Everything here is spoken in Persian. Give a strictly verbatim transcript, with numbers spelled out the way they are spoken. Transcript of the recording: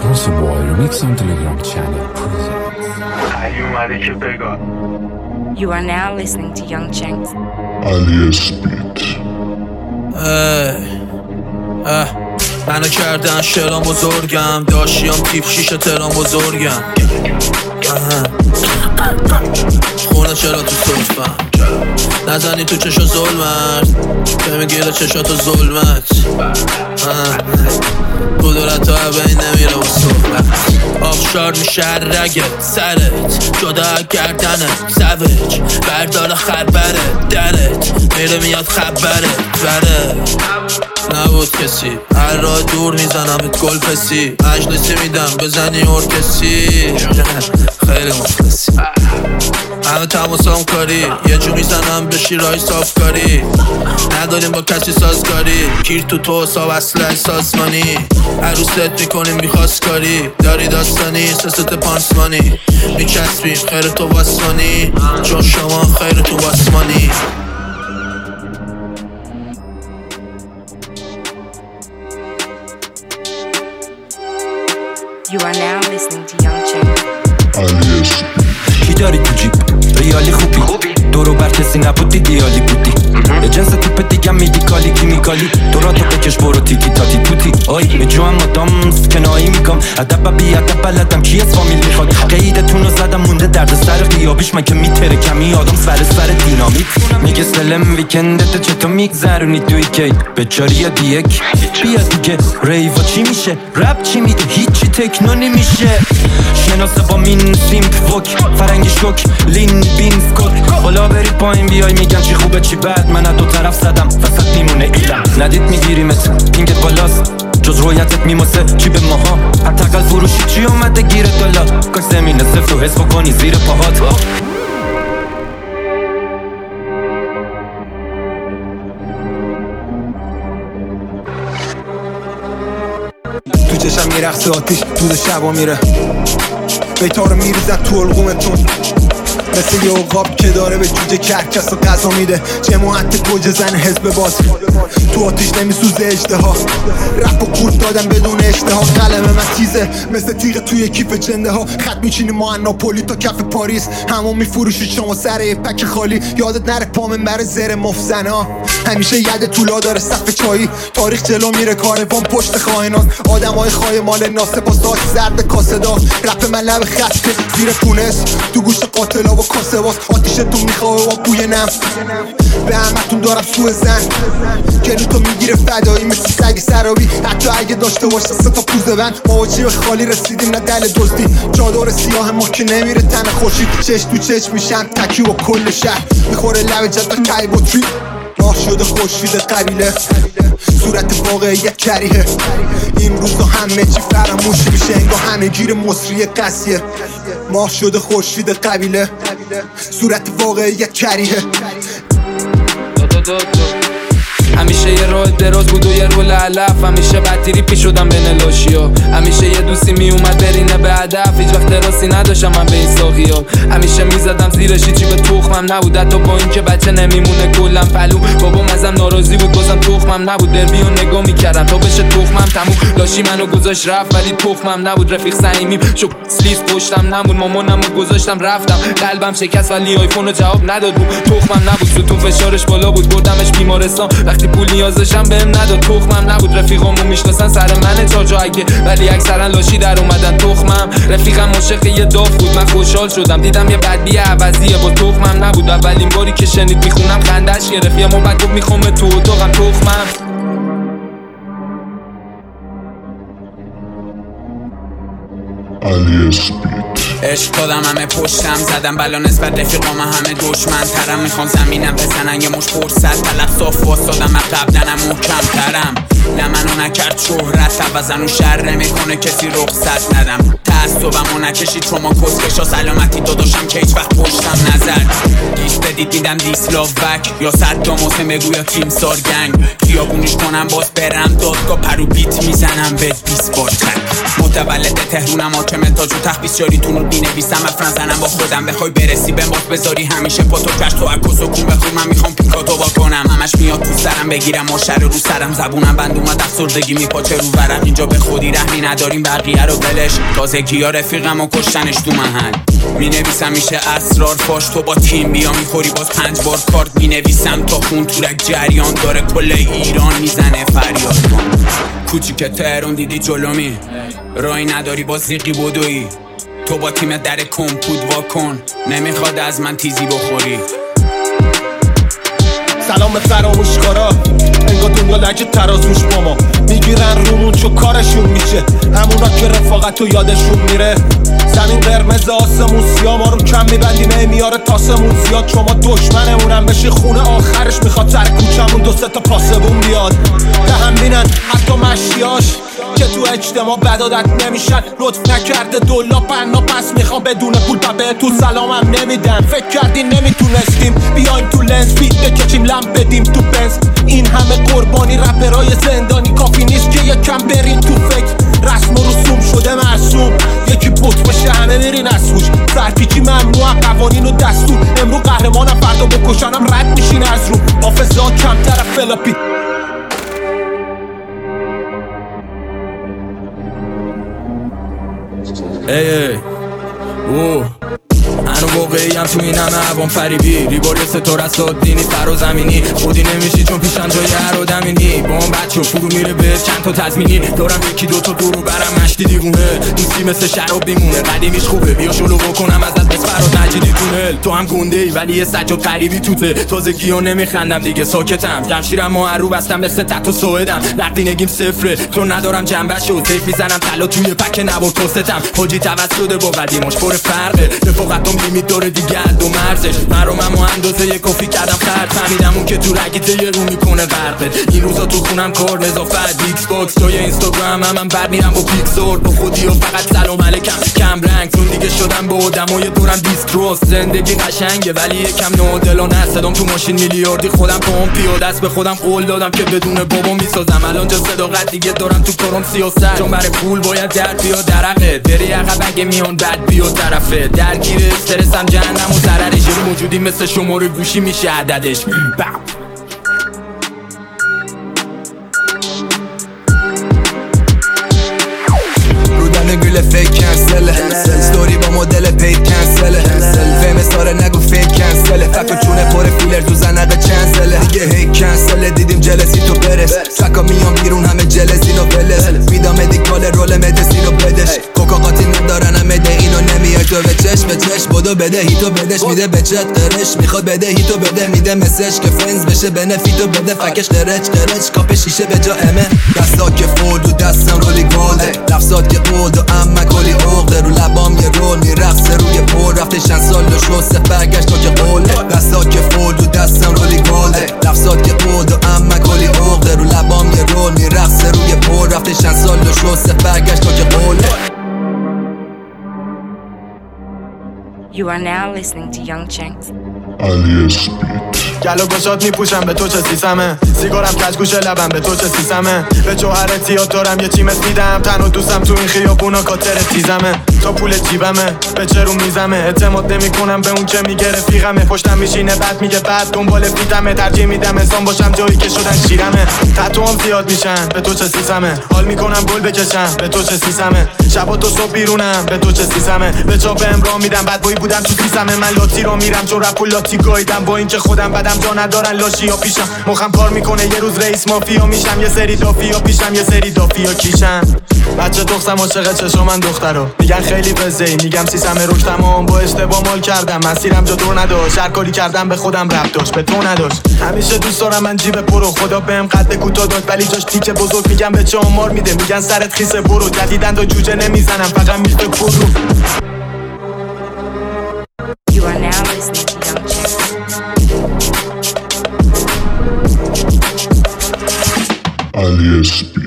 Sponsor Boy Remix on Telegram channel presents. You are now listening to Young Chenks. Alias Beat. منو کردن شرام بزرگم داشتیم تیپ شیشه ترام بزرگم خونه چرا تو صرفم نزنی تو چشا ظلمت که میگیره چشاتو ظلمت قدرت ها بین نمیره و صحبت آبشار میشه رگت سرت جدا گردنت سوج بردار خبره درت میره میاد خبرت بره نبود کسی هر راه دور میزنمت گل پسی مجلسی میدم بزنی ارکسی خیلی مخلصی همه تماسام کاری یه جو میزنم به شیرهای صاف کاری نداریم با کسی سازگاری کیر تو تو حساب اصلا سازمانی عروست میکنیم میخواست کاری داری داستانی سست پانسمانی میچسبیم خیر تو باسمانی چون شما خیر تو باسمانی. You are now listening to Young Chenks. Alias Beat. کی داری تو جیب ریالی خوبی دورو بر کسی نبود دیدیالی بودی یه جنس تیپ دیگه میدی کالی کیمیکالی تو را تو بکش برو تیکی تاتی توتی آی میجوام مدام سکنایی میگم ادب بی ادب بلدم کی از فامیل میخواد قیدتون رو زدم مونده درد سر قیابیش من که میتره کمی آدم سر سر دینامیت میگه سلم ویکندت چطور میگذرونی توی کی به چاری یا دیک بیا دیگه ریوا چی میشه رپ چی میده هیچی تکنو نمیشه شناسه با مین سیمپ فوک فرنگی شوک لین بین سکوت بالا بری پایین بیای میگن چی خوبه چی بد من از دو طرف زدم وسط میمونه ایلم ندید میگیریمت پینگت بالاست جز رویتت میماسه چی به ماها حتقل فروشی چی اومده گیره دالا کاش زمینه صفر و حس بکنی زیر پاهات تو چشم میرقصه آتیش دود شبا میره بیتارو میریزد تو الگومتون مثل یه عقاب که داره به جوجه کرکس و غذا میده جماعت گوجه زن حزب باز تو آتیش نمیسوزه اجدها رپ و کورت دادم بدون اشتها قلم من تیزه مثل تیغ توی کیف جنده ها خط میچینی ما ناپولی تا کف پاریس همون میفروشی شما سر یه پک خالی یادت نره پامن بر زر مفزنه ها همیشه ید طولا داره صف چایی تاریخ جلو میره کاروان پشت خائنات آدمای خای مال ناسه با ساک زرد کاسه داغ رپ من لب خط زیر پونس تو گوشت قاتلا و کاسه باز آتیشتون میخواه و بوی نم به همتون دارم سوء زن گلو تو میگیره فدایی مثل سگ سرابی حتی اگه داشته باشه سه تا پوزه بند ما با جیب خالی رسیدیم نه دل دزدی چادر سیاه ما که نمیره تن خوشید چش تو چش میشن تکی و کل شهر میخوره لب جد تایی با تری ماه شده خوشفید قبیله صورت واقعیت کریه این روزا همه چی فراموش میشه انگاه همه گیر مصری قصیه ماه شده خوشفید قبیله صورت واقعیت کریه همیشه یه راه دراز بود و یه رول علف همیشه بدتیری پیش شدم بین لاشیا همیشه یه دوستی میومد برینه به هدف هیچ وقت دراستی نداشتم من به این ساقیا همیشه میزدم زیرش چی به تخمم نبود حتی با این که بچه نمیمونه کلم پلو بابام ازم ناراضی بود بازم تخمم نبود دربی و نگاه میکردم تا بشه تخمم تموم لاشی منو گذاشت رفت ولی تخمم نبود رفیق صمیمیم شو سلیس پشتم نمون مامانمو گذاشتم رفتم قلبم شکست ولی آیفونو جواب نداد بود تخمم نبود ستون فشارش بالا بود بردمش بیمارستان وقتی پول نیازشم بهم نداد تخمم نبود رفیقامو میشناسن سر من چاجا اگه ولی اکثرا لاشی در اومدن تخمم رفیقم عاشق یه داف بود من خوشحال شدم دیدم یه بدبی عوضیه با تخمم نبود اولین باری که شنید میخونم خندش گرفت یه موقع گفت میخوام تو اتاقم تخمم Alias Beat. عشق دادم همه پشتم زدم بلا نسبت رفیقام همه دشمن ترم میخوان زمینم بزنن یه مش فرصت طلب صاف واسدادم از قبلنم محکم ترم نه منو نکرد شهرت بزن و شر نمیکنه کسی رخصت ندم تعصبمو نکشید شما کسکشا سلامتی داداشم که هیچ وقت پشتم نزد دیس بدید دیدم دیسلاوک یا صدام حسین بگو یا تیم سار گنگ خیابونیش کنم باز برم دادگاه پرو بیت میزنم به بیس بار تن متولد تهرونم حاکم تاج و تخت بیسیاریتون رو مینویسم افران زنم با خودم بخوای برسی به مات بذاری همیشه پا تو کش تو عکس و کون بخور من میخوام پیکاتو با کنم همش میاد تو سرم بگیرم ماشر رو سرم زبونم بند اومد افسردگی میپاچه رو ورق اینجا به خودی رحمی نداریم بقیه رو ولش تازگی ها رفیقم و کشتنش تو محل مینویسم میشه اسرار فاش تو با تیم بیا میخوری باز پنج بار کارت مینویسم تا خون تورک جریان داره کل ایران میزنه فریاد کن کوچیک تهران دیدی جلومی رای نداری با زیقی بدوی تو با تیم در کمپود واکن نمیخواد از من تیزی بخوری سلام به فراموشکارا انگار دنیا لجه ترازوش با ما میگیرن رومون چو کارشون میشه همونا که رفاقت و یادشون میره زمین قرمز آسمون سیاه ما رو کم میبندیم ای میاره تاسمون زیاد چون ما دشمنمونم بشه خونه آخرش میخواد سر کوچمون دو سه تا پاسبون بیاد به هم بینن حتی مشیاش که تو اجتماع بدادت نمیشن لطف نکرده دولا بنا پس میخوام بدون پول و به تو سلامم نمیدن فکر کردین نمیتونستیم بیایم تو لنز بیت بکشیم لم بدیم تو بنز این همه قربانی رپرای زندانی کافی نیست که یکم برین تو فکر رسم و رسوم شده معصوم یکی بوت باشه همه میرین از خوش سرپیچی ممنوع قوانین و دستور امرو قهرمانم فردا بکشنم رد میشین از رو حافظا کمتر فلاپی ای ای اوه هنو واقعی هم تو این همه عوام فریبی ریباری ستاره است دینی فرا زمینی خودی نمیشی چون پیشن جای هر آدمینی با هم بچه فرو میره به چند تا تضمینی دارم یکی دوتا دورو برم مشتی دیوونه دوستی مثل شراب بیمونه قدیمیش خوبه بیا شلو بکنم ازت بس فراد نجیدی تونل تو هم گنده ای ولی یه سجاد قریبی توته تازگی ها نمیخندم دیگه ساکتم جمشیرم ما هر رو بستم مثل تتو سویدم نقدی نگیم صفره چون ندارم جنبه شو سیف میزنم طلا توی پک نبار توستم حاجی توسط با قدیماش پر فرقه رفاقتم لیمیت داره دیگه حد و مرزش من رو من اندازه یه کافی کردم خرد فهمیدم اون که تو رگیته یه رو میکنه غرقت این روزا تو خونم کار نظافت بیکس باکس جای اینستاگرام هم, هم بر میرم با پیکسور با خودی و فقط سلام علیکم کم رنگ چون دیگه شدم با آدمای دورم دیستروس زندگی قشنگه ولی یکم نادلانه صدام تو ماشین میلیاردی خودم پام پیاده است به خودم قول دادم که بدون بابا میسازم الان جا صداقت دیگه دارم تو کارم سیاست چون برای پول باید درد بیا درقه بری عقب اگه میان بد بیا طرفه درگیر استرسم جهنم و ضررش یه موجودی مثل شماره گوشی میشه عددش رودن گل فیک کنسله ستوری با مدل پید کنسله فیمس داره نگو فیک کنسله فکر چونه پر فیلر تو زنقه چنسله دیگه هی کنسله دیدیم جلسی تو برس سکا میان بیرون همه جلسی رو بلس میدام مدیکال رول مدسی رو بدش کوکا قاطی ندارن هم مده اینو نمیای تو به چش به چش بدو بده هیتو بدش میده به چت قرش میخواد بده هیتو بده میده مسج که فرنز بشه بنفیتو بده فکش قرچ قرچ کاپ شیشه به جا امه دستا که فولد و دستم رولی گلده لفظات که قود و اما کلی عقده رو لبام یه رول میرقصه روی پر رفته چند سال و شسته برگشت تا که قوله دستا که فولد و دستم رولی گلده لفظات که قود و اما کلی عقده رو لبام یه رول میرقصه روی پر رفته چند سال و شسته برگشت تا که قوله You are now listening to Young Chenks. علی گلو گشاد میپوشم به تو چه سیسمه سیگارم کج گوشه لبم به تو چه سیسمه به جوهر تیات دارم یه چیمس میدم تن و دوستم تو این خیابونا کاتر تیزمه تا پول جیبمه به چه رو میزمه اعتماد نمی کنم به اون که میگه رفیقمه پشتم میشینه بعد میگه بعد دنبال فیتمه ترجیح میدم انسان باشم جایی که شدن شیرمه تتوام زیاد میشن به تو چه سیسمه حال میکنم گل بکشم به تو چه سیسمه شب و تو صبح بیرونم به تو چه سیسمه به چا بهم راه میدم بعد بایی بودم تو سیسمه من لاتی رو میرم چون رپ و لاتی گایدم با اینکه خودم بدم جا ندارن لاشیا پیشم مخم کار میکنه یه روز رئیس مافیا میشم یه سری دافیا پیشم یه سری دافیا کیشم بچه دختم عاشق چشم من دخترو میگن خیلی بزهی میگم سیسمه روش تمام با اشتباه مال کردم مسیرم جا دور نداشت هر کاری کردم به خودم ربط داشت به تو نداشت همیشه دوست دارم من جیب پرو خدا بهم قد کوتاه داد ولی جاش تیکه بزرگ میگم به چه آمار میده میگن سرت خیسه برو جدیدن تا جوجه نمیزنم فقط میخته پرو You are now listening to Young Chenks. علی